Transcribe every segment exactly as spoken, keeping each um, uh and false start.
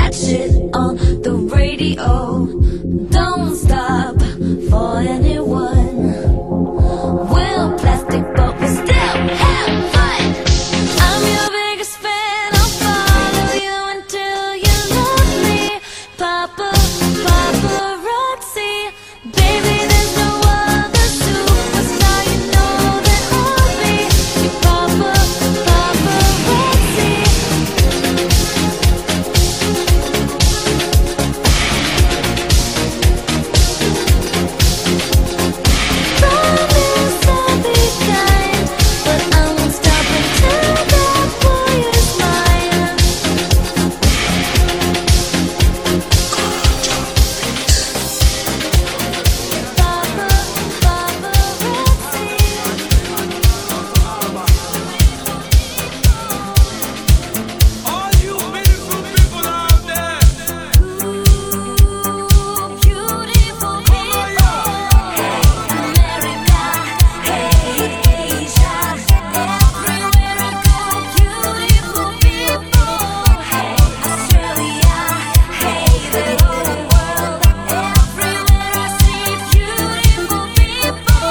catch it on the radio. Don't stop for anyone. We're plastic but we still have fun. I'm your biggest fan, I'll follow you until you lose me. Papa, paparazzi, baby there's no other superstar. You know that I'll be your papa, paparazzi. Promise I'll be kind, but I won't stop until that boy is mine. Papa, paparazzi. All you beautiful people out there. Beautiful people. Hey, America. Hey, Asia. Everywhere I go, beautiful people. Hey, Australia. Hey, the whole world. Everywhere I see beautiful people.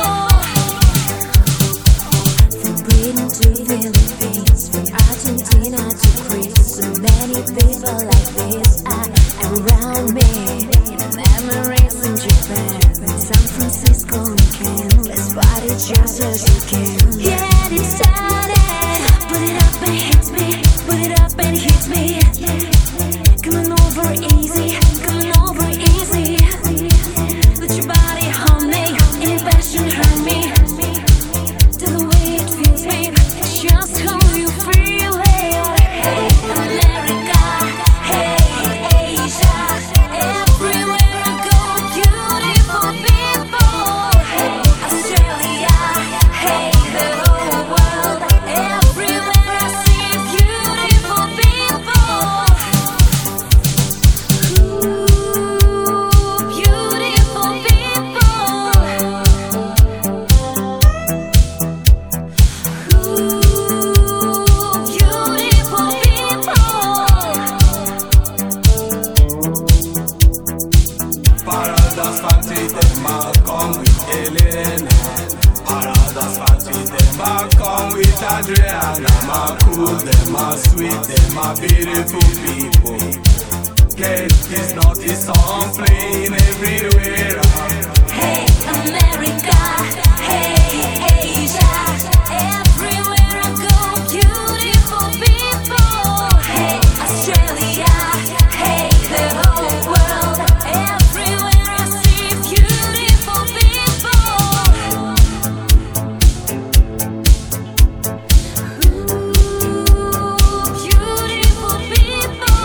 From Britain to Philippines, from Argentina to Greece, so many people like this are around me. Memories in Japan, San Francisco and Cannes. Let's party just as you can. Get it started. Put it up and hit me. Put it up and hit me. Coming over easy. Coming over easy. Let your body hum me. Any passion hurt me. To the way it feels me. Just how you feel it. Hey, America. Hey, Asia. Everywhere I go, beautiful people. Hey, Australia. Hey, the whole world. Everywhere I see beautiful people. Ooh, beautiful people. Beautiful Paradise Party, them a come with Elena. Paradise Party, them a come with Adriana. My cool, them a sweet, them a beautiful people. Get this naughty song playing everywhere. Hey, America. Hey, Asia. Everywhere I go, beautiful people. Hey, Australia. Hey, the whole world. Everywhere I see beautiful people. Ooh, beautiful people.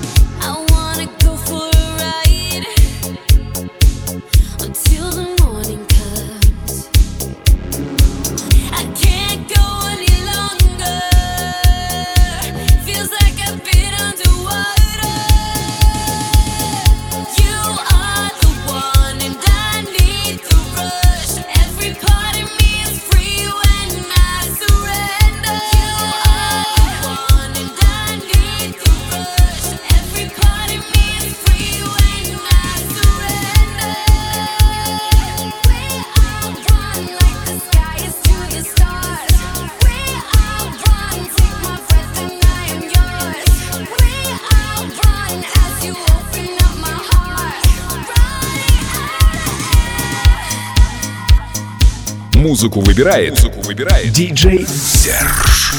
Until the morning Музыку выбирает, музыку выбирает диджей Серж.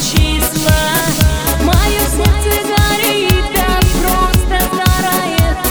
Мое сердце горит, как просто сгорает.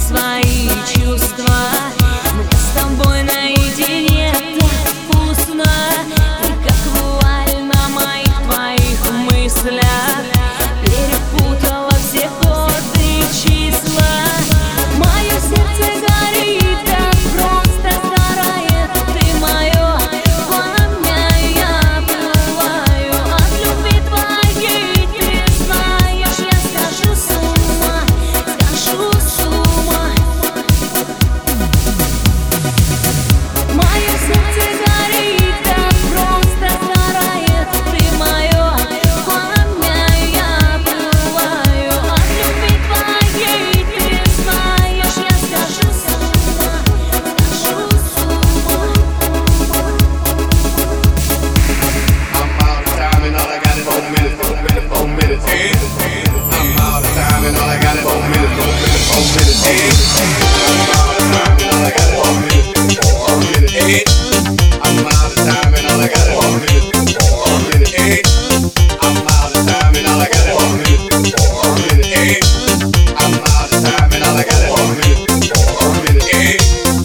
свои чувства. Мы с тобой наедине, так вкусно. Ты как вуаль на моих твоих мыслях, перепутала все коды и числа. Мое сердце горит, так просто сгорает. Ты мое пламя, я пылаю от любви твоей. Ты знаешь, я схожу с ума, схожу с ума. Мое сердце горит, так просто сгорает. Ты мое пламя, я пылаю от любви твоей. Ты знаешь, я схожу с ума, схожу с ума. I'm out of time and all I got is four minutes, four minutes, four minutes. I'm out of time and all I got is four minutes, four minutes, four minutes. I'm out of time and all I got is four minutes, four minutes. I'm out of time and all I got is four minutes, four minutes. I'm out of time and all I got is four minutes, four minutes. I'm out of time and all I got is four minutes, four minutes.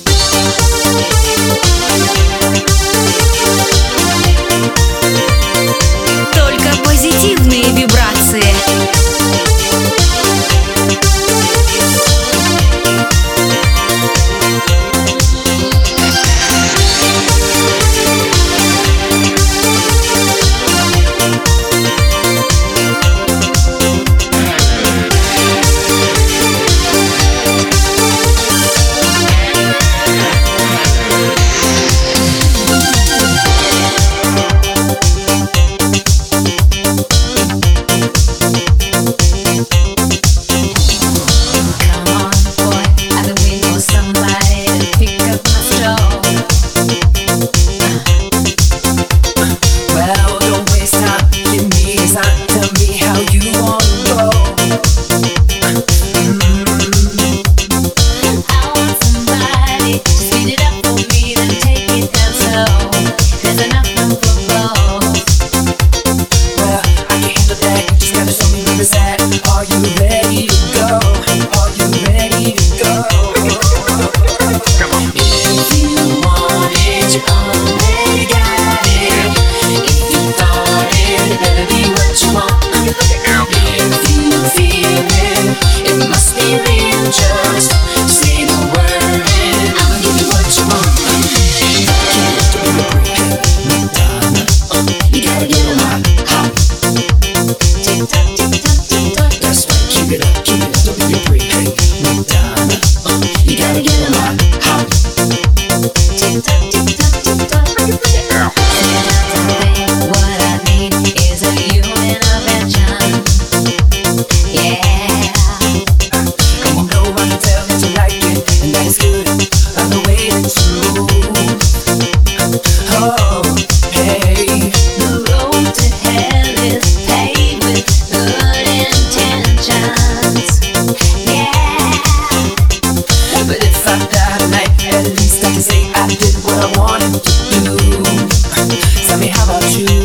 Только позитивные вибрации. Come on, boy, I've been waiting for somebody to pick up my stone. Well, don't waste time, give me a sign, tell me how you wanna go. I want somebody to speed it up for me, then take it down slow. There's enough room for both. Well, I can handle that, you just gotta show me where it's at. Are you ready to go? Are you ready to go? If you want it, you already got it. If you thought it, it better be what you want. If you feel it, it must be real. Just say the word and I'ma give you what you want. Madonna, you gotta get 'em hot, hot. Tick tock, tick tock, tick tock. That's right, keep it up, keep it up, don't be afraid. Hey, Madonna, you gotta get 'em hot, hot. Tick tock, tick tock, tick tock. Sometimes I think what I need is a human intervention. Yeah. And you know I can tell that you like it, and that is good. By the way that you move. Oh, hey. The road to hell is paved with good intentions. Yeah. But if I die tonight, at least I can say I did what I wanted to do. Tell me, how about you?